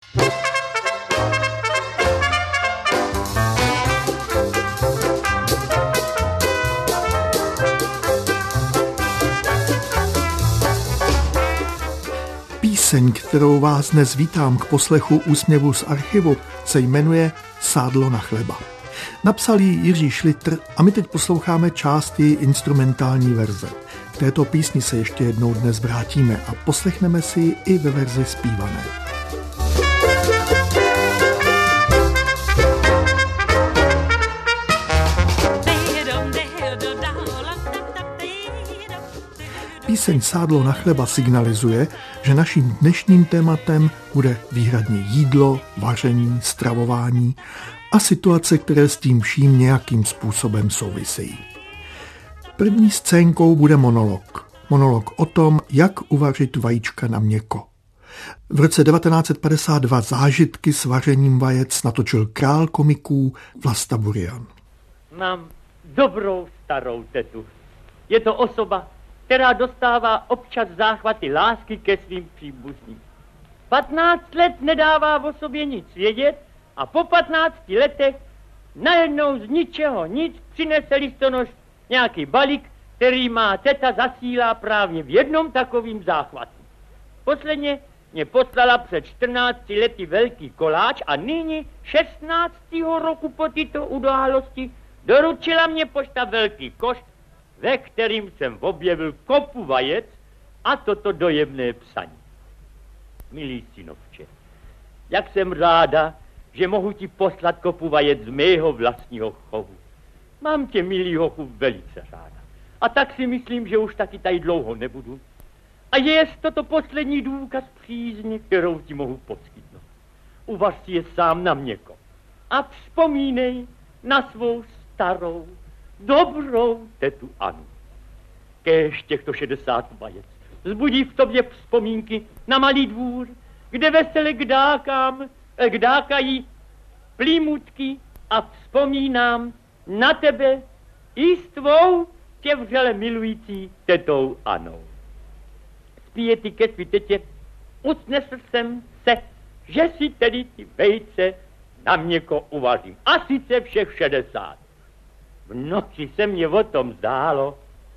Píseň, kterou vás dnes vítám k poslechu Úsměvu z archivu, se jmenuje Sádlo na chleba. Napsal ji Jiří Šlitr a my teď posloucháme část její instrumentální verze. K této písni se ještě jednou dnes vrátíme a poslechneme si ji i ve verzi zpívané. Píseň Sádlo na chleba signalizuje, že naším dnešním tématem bude výhradně jídlo, vaření, stravování a situace, které s tím vším nějakým způsobem souvisejí. První scénkou bude monolog. Monolog o tom, jak uvařit vajíčka na měkko. V roce 1952 zážitky s vařením vajec natočil král komiků Vlasta Burian. Mám dobrou starou tetu. Je to osoba, která dostává občas záchvaty lásky ke svým příbuzným. 15 let nedává o sobě nic vědět a po 15 letech najednou z ničeho nic přinese listonoš nějaký balík, který má teta zasílá právě v jednom takovým záchvatu. Posledně mě poslala před 14 lety velký koláč a nyní 16. roku po této události doručila mě pošta velký koš, ve kterým jsem objevil kopu vajec a toto dojemné psaní. Milý synovče, jak jsem ráda, že mohu ti poslat kopu vajec z mého vlastního chovu. Mám tě, milý hochu, velice ráda. A tak si myslím, že už taky tady dlouho nebudu. A je toto poslední důkaz přízně, kterou ti mohu poskytnout. Uvař si je sám na měko. A vzpomínej na svou starou, dobrou tetu Anu. Kéž těchto 60 vajec zbudí v tobě vzpomínky na malý dvůr, kde vesele kdákají plímutky a vzpomínám na tebe i s tvou tě vřele milující tetou Anou. Zpíjeti ke svý tetě, usnesl jsem se, že si tedy ty vejce na měko uvařím. A sice všech 60. V noci se mě o tom zdálo.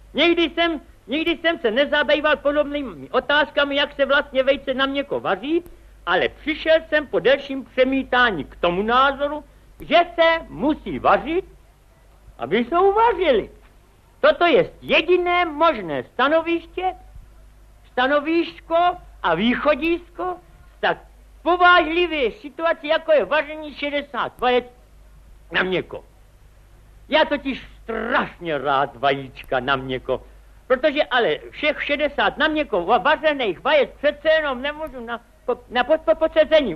Nikdy jsem se nezabýval podobnými otázkami, jak se vlastně vejce na měko vaří, ale přišel jsem po delším přemítání k tomu názoru, že se musí vařit, aby se uvařili. Toto je jediné možné stanovíško a východisko z tak povážlivé situace, jako je vaření 60 vajec na měko. Já totiž strašně rád vajíčka na měko, protože ale všech 60 na měko vařených vajec přece jenom nemůžu na podsezení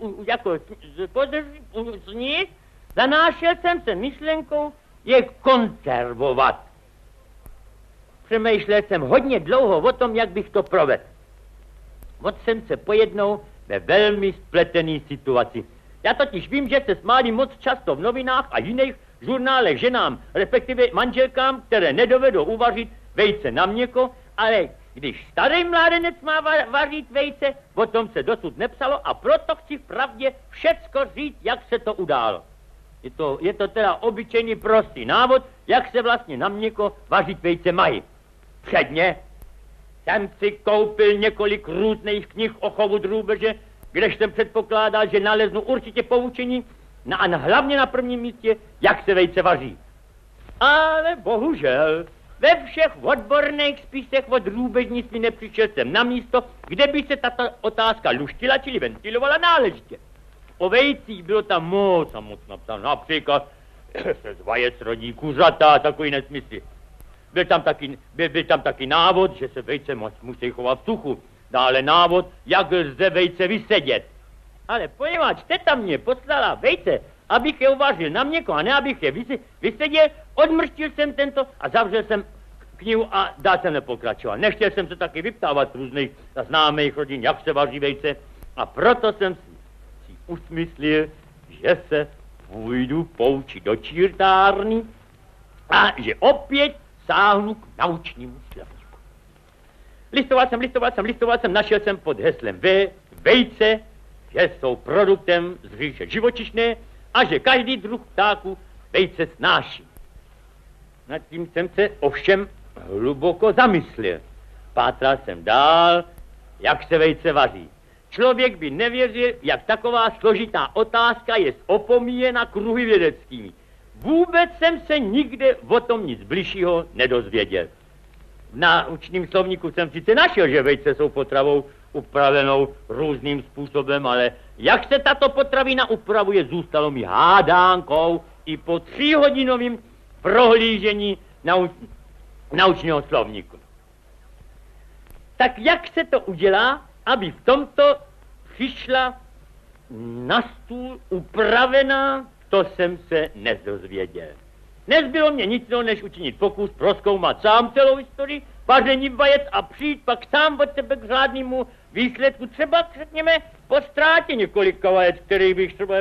usnít. Zanášel jsem se myšlenkou je konzervovat. Přemýšlel jsem hodně dlouho o tom, jak bych to provedl. Od jsem se pojednou ve velmi spletený situaci. Já totiž vím, že se smálí moc často v novinách a jiných žurnálech ženám, respektive manželkám, které nedovedou uvařit vejce na měko, ale když starý mládenec má vařit vejce, o tom se dosud nepsalo a proto chci v pravdě všecko říct, jak se to událo. Je to teda obyčejný prostý návod, jak se vlastně na měko vařit vejce mají. Předně jsem si koupil několik různých knih o chovu drůbeže, kdež jsem předpokládal, že naleznu určitě poučení a hlavně na prvním místě, jak se vejce vaří. Ale bohužel ve všech odborných spisech o drůbežnictví nepřišel jsem na místo, kde by se tato otázka luštila, čili ventilovala náležitě. O vejcích bylo tam moc napsáno, například se z vajec rodí kuřata, takový nesmysly. Byl tam taky návod, že se vejce musí chovat v suchu. Dále návod, jak lze vejce vysedět. Ale poněvadž teta mě poslala vejce, abych je uvařil na měko a ne abych je vyseděl, odmrštil jsem tento a zavřel jsem knihu a dál jsem nepokračoval. Nechtěl jsem se taky vyptávat různých známých rodin, jak se vaří vejce, a proto jsem si usmyslil, že se půjdu poučit do čírtárny a že opět sáhnu k naučnímu slovníku. Listoval jsem, našel jsem pod heslem vejce že jsou produktem z říše živočišné a že každý druh ptáků vejce snáší. Nad tím jsem se ovšem hluboko zamyslel. Pátral jsem dál, jak se vejce vaří. Člověk by nevěřil, jak taková složitá otázka je opomíjena kruhy vědeckými. Vůbec jsem se nikde o tom nic bližšího nedozvěděl. V náučním slovníku jsem sice našel, že vejce jsou potravou upravenou různým způsobem, ale jak se tato potravina upravuje, zůstalo mi hádánkou i po 3hodinovým prohlížení naučného slovníku. Tak jak se to udělá, aby v tomto přišla na stůl upravená, to jsem se nedozvěděl. Nezbylo mě nic jiného, než učinit pokus prozkoumat sám celou historii vaření vajec a přijít pak sám od sebe k řádnému výsledku. Třeba, řekněme, po ztrátě několika vajec, který bych třeba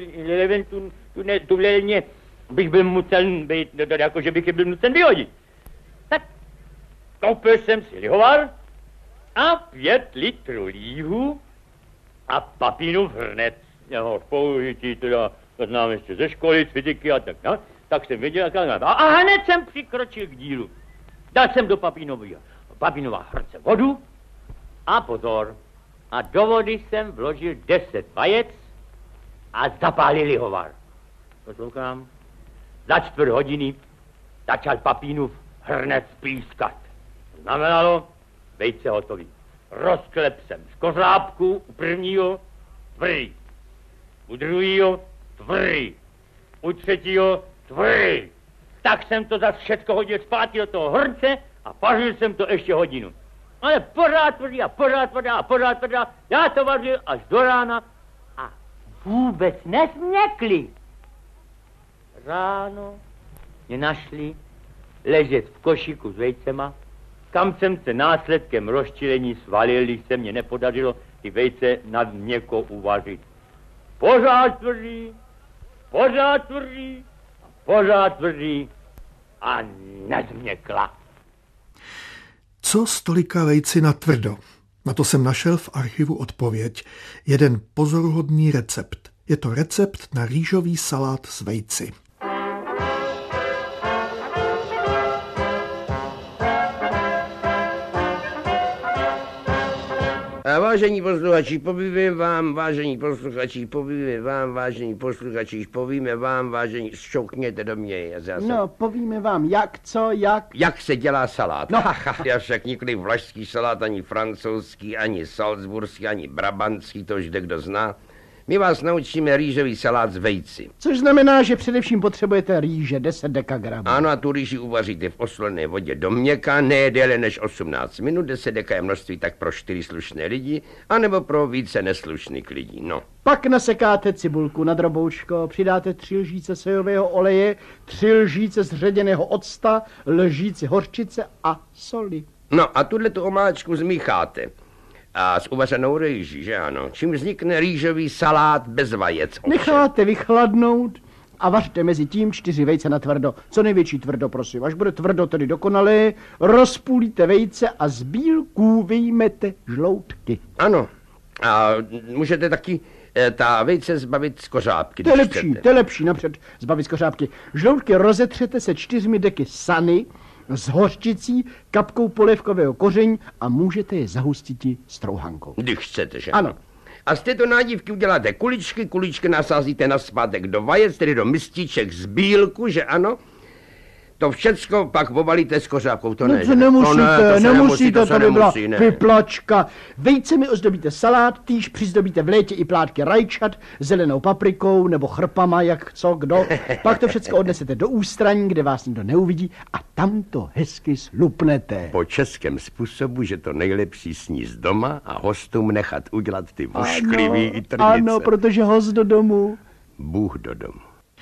eventuálně bych byl nucen být, jakože bych je byl nucen vyhodit. Tak koupil jsem si lihovar a 5 litrů líhu a papínův hrnec. Jeho použití teda, to znám ještě ze školy, z fyziky a tak, no. Tak jsem věděl, a hned jsem přikročil k dílu. Dal jsem do papínová hrnce vodu a pozor. A do vody jsem vložil 10 vajec a zapálil lihovar. Poslouchám. Za 4 hodiny začal papínův hrnec pískat. To znamenalo, vejce hotový. Rozklep jsem z kořápku u prvního tvrdý, u druhého tvrdý, u třetího tvrdý. Tak jsem to zase všechno hodil zpátky do toho hrnce a vařil jsem to ještě hodinu. Ale pořád tvrdý a pořád tvrdý a pořád tvrdý. Já to vařil až do rána a vůbec nesměkli. Ráno mě našli ležet v košíku s vejcema, kam jsem se následkem rozčilení svalil, když se mně nepodařilo ty vejce nad měkko uvařit. Pořád tvrdý, pořád tvrdý, pořád tvrdý a nezměkla. Co s tolika vejci na tvrdo? Na to jsem našel v archivu odpověď. Jeden pozoruhodný recept. Je to recept na rýžový salát s vejci. A vážení posluchači, povíme vám, vážení posluchači, povíme vám, vážení posluchači, povíme vám, vážení, šoukněte do mě. No, povíme vám, jak, co, jak. Jak se dělá salát. No. Já však nikoli vlašský salát, ani francouzský, ani salzburský, ani brabantský, to už kdo zná. My vás naučíme rýžový salát z vejci. Což znamená, že především potřebujete rýže, 10 dekagramů. Ano, a tu rýži uvaříte v osloné vodě do měka, ne déle než 18 minut, 10 deka je množství tak pro 4 slušné lidi, anebo pro více neslušných lidí, no. Pak nasekáte cibulku na droboučko, přidáte 3 lžíce sojového oleje, 3 lžíce zředěného octa, lžíci hořčice a soli. No a tuhle tu omáčku zmícháte. A s uvařenou rýží, že ano? Čím vznikne rýžový salát bez vajec. Necháte vychladnout a vařte mezi tím 4 vejce na tvrdo. Co největší tvrdo, prosím. Až bude tvrdo tedy dokonalé, rozpůlíte vejce a z bílků vyjmete žloutky. Ano. A můžete taky ta vejce zbavit z kořápky. To je lepší napřed zbavit z kořápky. Žloutky rozetřete se 4 deky sany, s hořčicí, kapkou polévkového koření a můžete je zahustit strouhankou. Když chcete, že? Ano. A z této nádívky uděláte kuličky nasázíte nazpátek do vajec, tedy do mističek z bílku, že ano? To všecko pak obalíte s kořápkou, to ne. To nemusíte, to by byla vyplačka. Vejcemi ozdobíte salát, týž přizdobíte v létě i plátky rajčat, zelenou paprikou nebo chrpama, jak co, kdo. Pak to všecko odnesete do ústraní, kde vás nikdo neuvidí a tam to hezky slupnete. Po českém způsobu, že to nejlepší sníst doma a hostům nechat udělat ty vošklivý i trnice. Ano, protože host do domu. Bůh do domu.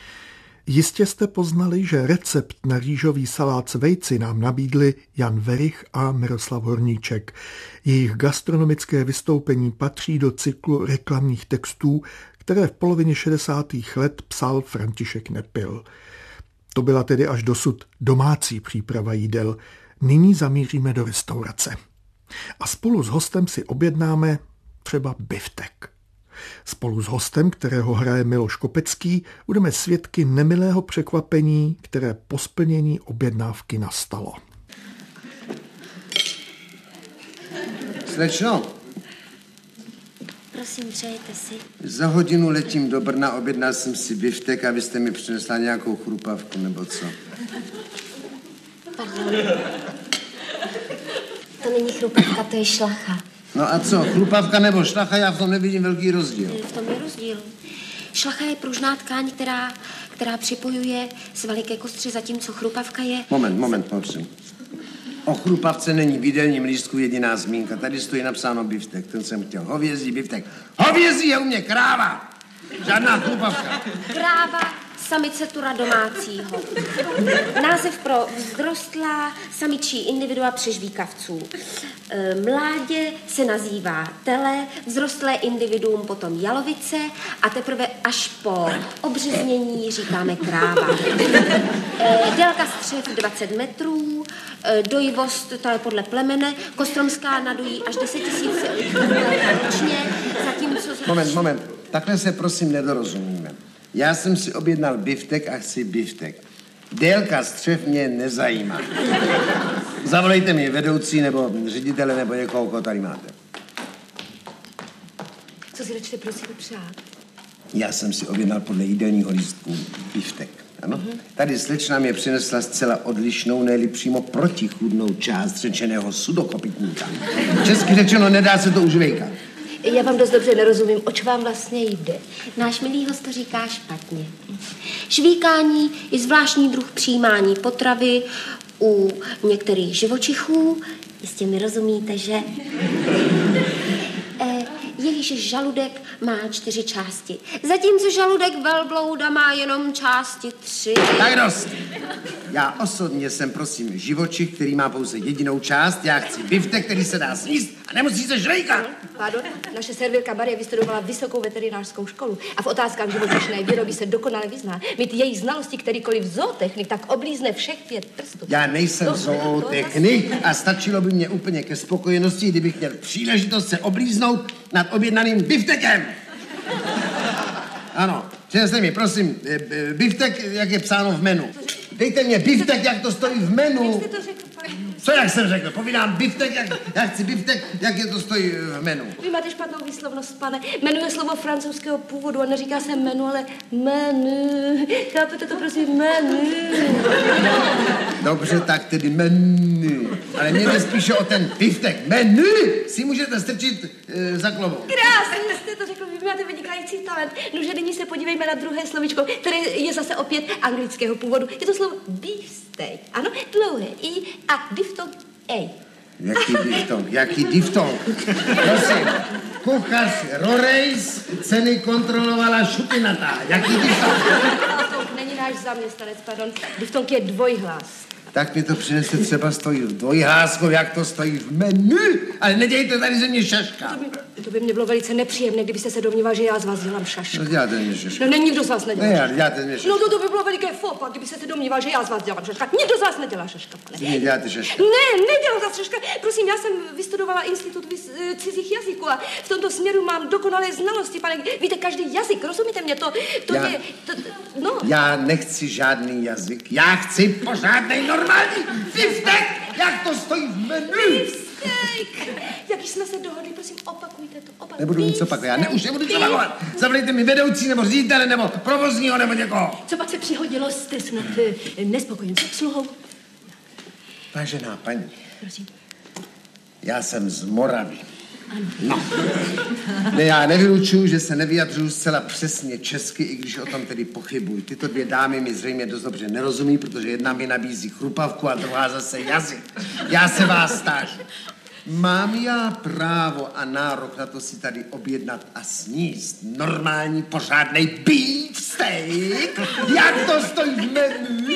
Jistě jste poznali, že recept na rýžový salát s vejci nám nabídli Jan Werich a Miroslav Horníček. Jejich gastronomické vystoupení patří do cyklu reklamních textů, které v polovině 60. let psal František Nepil. To byla tedy až dosud domácí příprava jídel. Nyní zamíříme do restaurace. A spolu s hostem si objednáme třeba biftek. Spolu s hostem, kterého hraje Miloš Kopecký, budeme svědky nemilého překvapení, které po splnění objednávky nastalo. Slečno. Prosím, přejete si. Za hodinu letím do Brna, objednal jsem si biftek a vy jste mi přinesla nějakou chrupavku, nebo co? Pardon. To není chrupavka, to je šlacha. No a co, chrupavka nebo šlacha, já v tom nevidím velký rozdíl. V tom je rozdíl. Šlacha je pružná tkáň, která připojuje svaly ke kostře, zatímco chrupavka je... Moment, prosím. O chrupavce není v jídelním lístku jediná zmínka. Tady stojí napsáno biftek, ten jsem chtěl. Hovězí biftek. Hovězí je u mě kráva. Žádná chrupavka. Kráva, samice tura domácího. Název pro vzrostlá samičí individua přežvíkavců. Mládě se nazývá tele, vzrostlé individuum potom jalovice a teprve až po obřeznění říkáme kráva. Délka střev 20 metrů, dojivost, to je podle plemene, kostromská nadojí až 10 000 ročně, zatímco... Moment, takhle se prosím nedorozumíme. Já jsem si objednal biftek a chci biftek. Délka střev mě nezajímá. Zavolejte mi vedoucí nebo ředitele nebo někoho, koho tady máte. Co si začte prosím přát? Já jsem si objednal podle jídelního lístku biftek. Ano? Tady slečna mě přinesla zcela odlišnou, ne-li přímo protichůdnou část řečeného sudokopytníka. Česky řečeno, nedá se to užvejkat. Já vám dost dobře nerozumím, oč vám vlastně jde. Náš milý host to říká špatně. Švíkání je zvláštní druh přijímání potravy u některých živočichů. Jistě mi rozumíte, že? Jejíž žaludek má 4 části. Zatímco žaludek velblouda má jenom části 3. Tak dost. Já osobně jsem, prosím, živočich, který má pouze jedinou část. Já chci biftek, který se dá sníst a nemusí se žrejkat. Pardon, naše servírka Marie vystudovala vysokou veterinářskou školu a v otázkách živočišné výroby se dokonale vyzná. Mít její znalosti kterýkoliv zootechnik, tak oblízne všech 5 prstů. Já nejsem zootechnik a stačilo by mě úplně ke spokojenosti, kdybych měl příležitost se oblíznout nad objednaným biftekem. Ano, přineste mi, prosím, biftek, jak je psáno v menu. Dejte mě biftek, jak to stojí v menu. Jak jste to řekl, pane? Co jak jsem řekl? Povídám biftek, já chci biftek, jak je to stojí v menu. Vy máte špatnou výslovnost, pane. Menu je slovo francouzského původu a neříká se menu, ale menu. Chápete to, prosím, menu. Dobře, tak tedy menu. Ale mě jde spíše o ten biftek. Menu si můžete strčit za klovou. Krásně jste to řekl, vy máte vynikající talent. No, že nyní se podívejme na druhé slovíčko, které je zase opět anglického původu. Je to slovo beefsteak. Ano, dlouhé I a diftong ej. Jaký diftong? Jaký diftong? Prosím, kuchař Rorejs ceny kontrolovala šupinatá. Jaký diftong? Diftong není náš zaměstnanec, pardon. Diftong je dvojhlas. Tak mi to přinese třeba stojí v dvojhlásku, jak to stojí v menu. Ale nedějte tady ze mě šaška. To by mě bylo velice nepříjemné, kdybyste se domníval, že já z vás dělám šašku. No děláte mě šaška. No ne, nikdo z vás nedělá Ne, šašku. děláte mě šaška. No to by bylo veliké fopa, kdybyste se domníval, že já z vás dělám šaška. Nikdo z vás nedělá šaška, pane. Vy děláte šaška. Ne, nedělám z vás šaška. Prosím, já jsem vystudovala institut cizích jazyků a v tomto směru mám dokonalé znalosti, pane. Víte, každý jazyk, rozumíte mě, to je... No. Já nechci žádný jazyk. Já chci pořádnej normální biftek, jak to stojí v menu. Biftek. Jak jsme se dohodli, prosím, opakujte to. Nebudu nic opakovat, já už nebudu nic opakovat. Zavolejte mi vedoucí, nebo ředitele, nebo provozního, nebo někoho. Co pak se přihodilo, jste snad nespokojen s obsluhou? Vážená paní, Prosím. já jsem z Moravy. No. Ne, já nevylučuju, že se nevyjadřuju zcela přesně česky, i když o tom tedy pochybuji. Tyto 2 dámy mi zřejmě dost dobře nerozumí, protože jedna mi nabízí chrupavku a druhá zase jazyk. Já se vás tážu. Mám já právo a nárok na to si tady objednat a sníst normální pořádnej beefsteak? Jak to stojí v menu?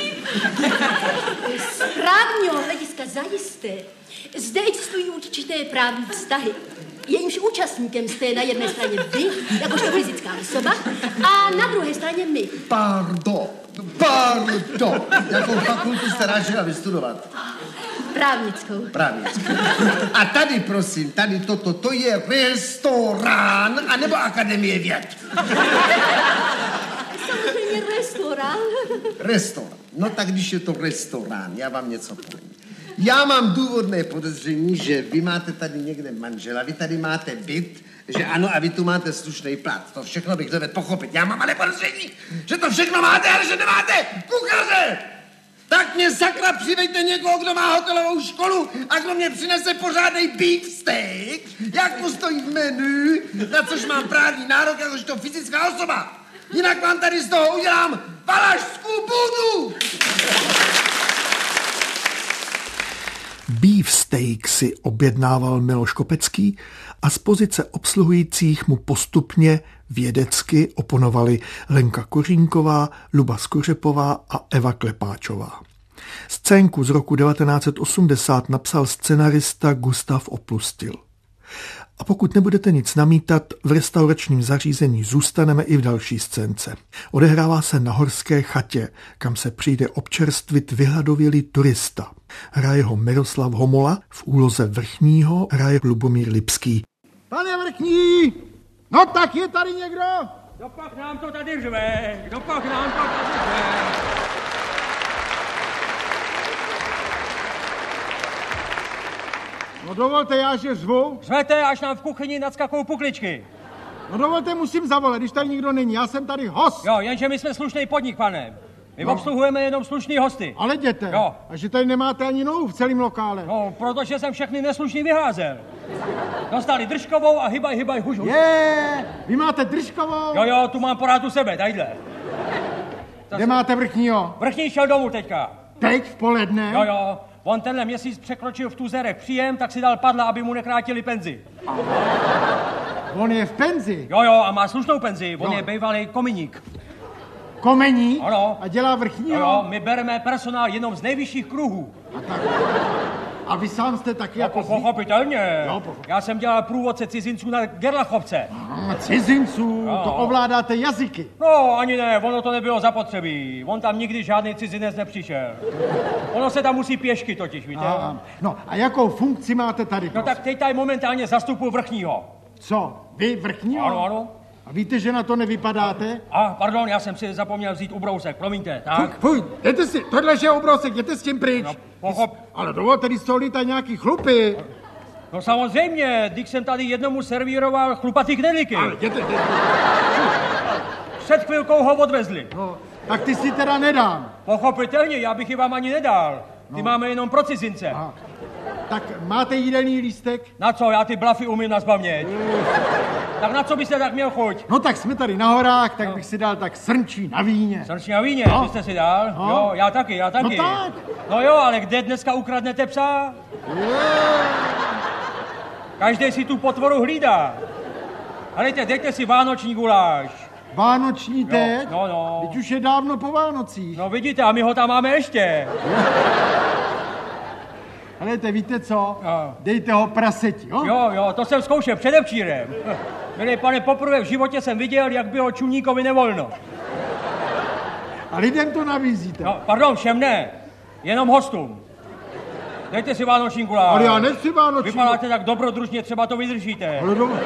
Z právního hlediska zajisté. Zde existují určité právní vztahy. Jejímž účastníkem jste na jedné straně vy, jakožto fyzická osoba, a na druhé straně my. Pardon. Jakou fakultu jste ráčila vystudovat? Právnickou. Právnickou. A tady, prosím, tady toto, to je restorán, anebo Akademie věd? Samozřejmě restorán. Restorán. No tak když je to restorán, já vám něco povím. Já mám důvodné podezření, že vy máte tady někde manžela, vy tady máte byt, že ano, a vy tu máte slušný plat. To všechno bych dovedl pochopit. Já mám ale podezření, že to všechno máte, ale že nemáte kuchaře. Tak mě sakra přiveďte někoho, kdo má hotelovou školu a kdo mě přinese pořádnej beefsteak, jak mu stojí v menu, na což mám právní nárok, jakožto fyzická osoba. Jinak vám tady z toho udělám valašskou budu. Beefsteak si objednával Miloš Kopecký a z pozice obsluhujících mu postupně vědecky oponovali Lenka Kořínková, Luba Skořepová a Eva Klepáčová. Scénku z roku 1980 napsal scenarista Gustav Oplustil. A pokud nebudete nic namítat, v restauračním zařízení zůstaneme i v další scénce. Odehrává se na horské chatě, kam se přijde občerstvit vyhladovělý turista. Hraje ho Miroslav Homola, v úloze Vrchního hraje Lubomír Lipský. Pane Vrchní, no tak je tady někdo? Dopak nám to tady řve, dopak nám to tady řve. No dovolte, já že řvu. Řvete, až nám v kuchyni nadskakou pukličky. No dovolte, musím zavolat, když tady nikdo není, já jsem tady host. Jo, jenže my jsme slušný podnik, pane. My obsluhujeme jenom slušný hosty. Ale jděte. Jo. A že tady nemáte ani nohu v celém lokále. No, protože jsem všechny neslušný vyházel. Dostali držkovou a hybaj, huž. Vy máte držkovou? Jo, tu mám porád u sebe, tadyhle. Kde máte Vrchního? Vrchní šel domů teďka. Teď v poledne? Jo. On tenhle měsíc překročil v Tuzerech příjem, tak si dal padla, aby mu nekrátili penzi. On je v penzi? Jo, a má slušnou penzi. On je bývalý kominík. Komeník? Ano. A dělá Vrchního? Jo, my bereme personál jenom z nejvyšších kruhů. A vy sám jste taky jako... Pochopitelně. Já jsem dělal průvodce cizinců na Gerlachovce. Cizinců? Jo. To ovládáte jazyky? No, ani ne, ono to nebylo zapotřebí. On tam nikdy žádný cizinec nepřišel. Ono se tam musí pěšky totiž, víte? No, a jakou funkci máte tady? No tak teď tady momentálně zastupuji Vrchního. Co? Vy Vrchního? Ano. A víte, že na to nevypadáte? Pardon, já jsem si zapomněl vzít ubrousek, promiňte, tak? Fuj, jděte si, tohle je ubrousek, jděte s tím pryč. No, ale dovolte, když jsou lítají nějaký chlupy. No samozřejmě, když jsem tady jednomu servíroval chlupatý knedlíky. Ale jděte. Před chvilkou ho odvezli. No, tak ty si teda nedám. Pochopitelně, já bych ji vám ani nedal. Ty máme jenom pro cizince. Aha. Tak máte jídelný lístek? Na co? Já ty blafy umím nazpaměť. Tak na co byste tak měl chuť? No tak jsme tady na horách, tak bych si dal tak srnčí na víně. Srnčí na víně? No. Byste si dal? No. Jo, já taky. No tak. No jo, ale kde dneska ukradnete psa? Každý si tu potvoru hlídá. Helejte, dejte si vánoční guláš. Vánoční teď? No. Teď už je dávno po Vánocích. No vidíte, a my ho tam máme ještě. Helejte, víte co? Dejte ho praseti, jo? Jo, to jsem zkoušel předevčírem. Milý pane, poprvé v životě jsem viděl, jak bylo čumníkovi nevolno. A lidem to nabízíte? No, pardon, všem ne. Jenom hostům. Dejte si vánoční guláš. Ale já nechci vánoční. Vypadáte tak dobrodružně, třeba to vydržíte.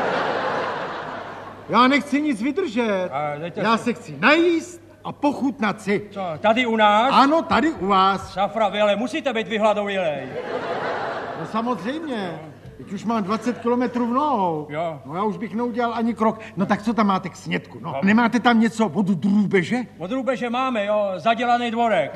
Já nechci nic vydržet. Já se chci najíst a pochutnat si. Co, tady u nás? Ano, tady u vás. Safra, vy ale musíte být vyhladovělej. No samozřejmě. Teď už mám 20 kilometrů v nohou. Jo. No já už bych neudělal ani krok. No tak co tam máte k snědku? No. Nemáte tam něco od drůbeže? Od drůbeže máme, jo, zadělaný dvorek.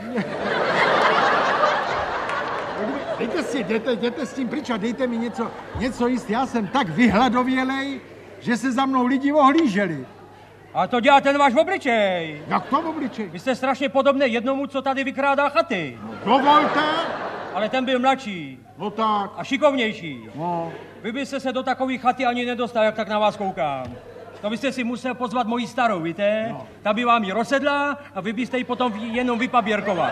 Jděte s tím pryč a dejte mi něco jíst. Já jsem tak vyhladovělej, že se za mnou lidi ohlíželi. A to dělá ten váš obličej. Jak to obličej? Vy jste strašně podobný jednomu, co tady vykrádá chaty. No, dovolte. Ale ten byl mladší. No tak. A šikovnější. No. Vy byste se do takové chaty ani nedostal, jak tak na vás koukám. To byste si musel pozvat moji starou, víte? No. Ta by vám ji rozsedla a vy byste ji potom jenom vypaběrkoval.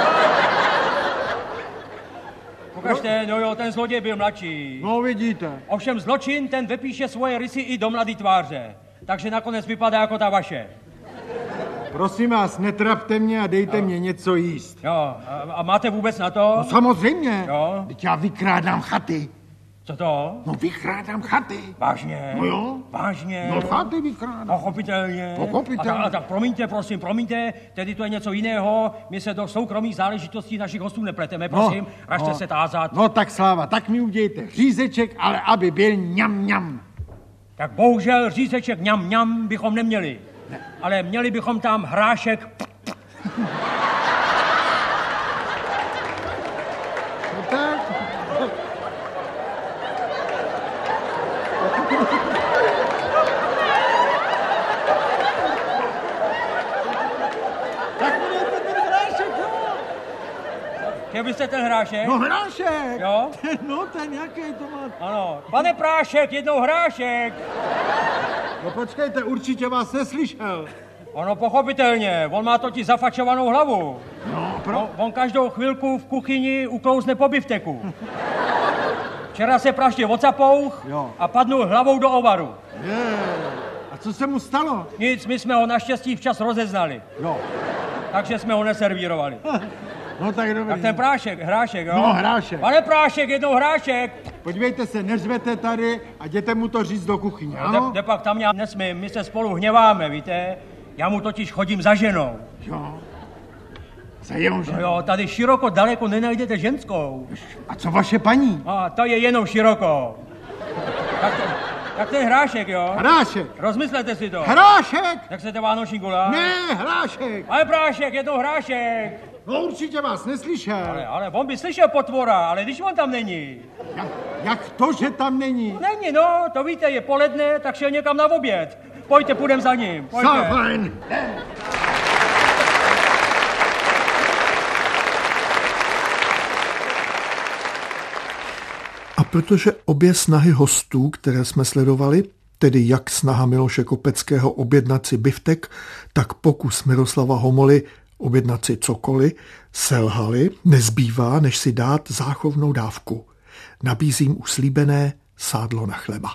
Pokažte, no jo, ten zloděj byl mladší. No vidíte. Ovšem zločin, ten vypíše svoje rysy i do mladý tváře. Takže nakonec vypadá jako ta vaše. Prosím vás, netrapte mě a dejte mě něco jíst. Jo, a máte vůbec na to? No samozřejmě. Jo. Teď já vykrádám chaty. Co to? No vykrádám chaty. Vážně? No jo. Vážně? No chaty vykrádám. Pochopitelně. Pochopitelně. A tak promiňte, prosím, promiňte, tedy to je něco jiného. My se do soukromých záležitostí našich hostů nepleteme, prosím. Ražte se tázat. No tak Sláva, tak mi udějte řízeček, ale aby byl ňam. Tak bohužel řízeček ňam bychom neměli. Ne. Ale měli bychom tam hrášek. No tak. Tak budete ten hrášek, jo? Chtěl byste ten hrášek? No hrášek. Jo? No ten, jaký to má? Ano. Pane Prášek, jednou hrášek. No počkejte, určitě vás neslyšel. Ono pochopitelně, on má totiž zafačovanou hlavu. No, On každou chvilku v kuchyni uklouzne po bifteku. Včera se praště odsapouch a padnul hlavou do ovaru. A co se mu stalo? Nic, my jsme ho naštěstí včas rozeznali. Jo. Takže jsme ho neservírovali. No tak dobrý. Tak ten hrášek, jo? No, hrášek. Pane Prášek, jednou hrášek. Podívejte se, neřvete tady a jděte mu to říct do kuchyně, ano? Kde pak tam já nesmím, my se spolu hněváme, víte? Já mu totiž chodím za ženou. Jo. Za jeho ženou? No jo, tady široko daleko nenajdete ženskou. A co vaše paní? A ta je jenom široko. Tak ten hrášek, jo? Hrášek. Rozmyslete si to. Hrášek! Jak chcete vánoční gula? Ne, hrášek. Ale Prášek, jednou hrášek. No určitě vás neslyšel. Ale on by slyšel potvora, ale když on tam není. Jak to, že tam není? Není, no, to víte, je poledne, tak šel někam na oběd. Pojďte, půjdem za ním. Pojďte. Fajn. A protože obě snahy hostů, které jsme sledovali, tedy jak snaha Miloše Kopeckého objednat si biftek, tak pokus Miroslava Homoly objednat si cokoliv, selhali, nezbývá, než si dát záchovnou dávku. Nabízím už slíbené sádlo na chleba.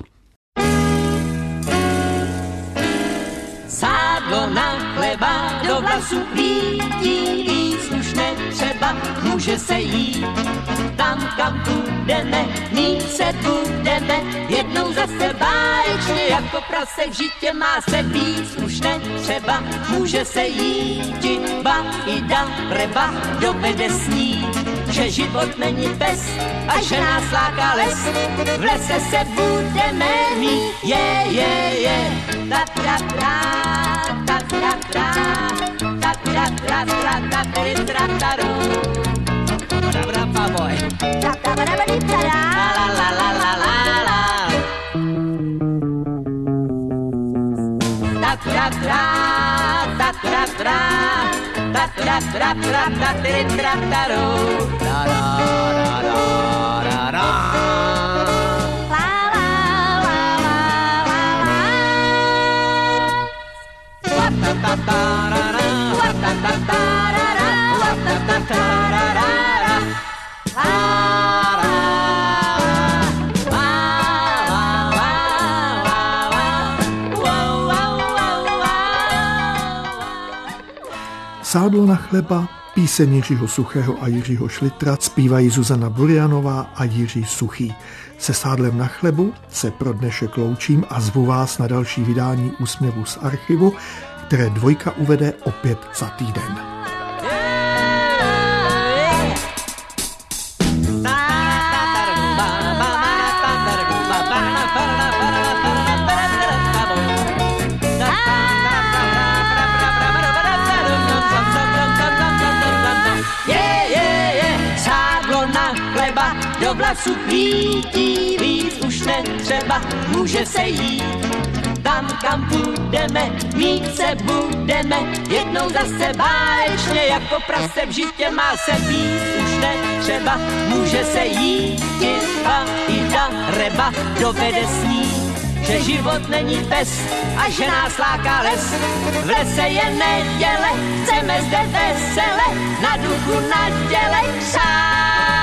Sádlo na chleba do vlasu lítí, slušné třeba může se jít. Tam, kam půjdeme, mít se budeme, jednou zase báječně, jako prase v žitě má se být. Slušné třeba může se jít, ba i da reba dovede snít, že život není pes a že nás láká les. V lese se budeme mít, je, Sádlo na chleba, píseň Jiřího Suchého a Jiřího Šlitra zpívají Zuzana Burianová a Jiří Suchý. Se sádlem na chlebu se pro dnešek loučím a zvu vás na další vydání Úsměvů z archivu, které Dvojka uvede opět za týden. Do vlasu kvítí, víc už netřeba, může se jít. Tam, kam půjdeme, mít se budeme, jednou zase báječně, jako prase v žitě má se být. Už netřeba, může se jít, tipa i ta reba dovede snít, že život není pes a že nás láká les. V lese je neděle, chceme zde vesele, na duchu naděle křát.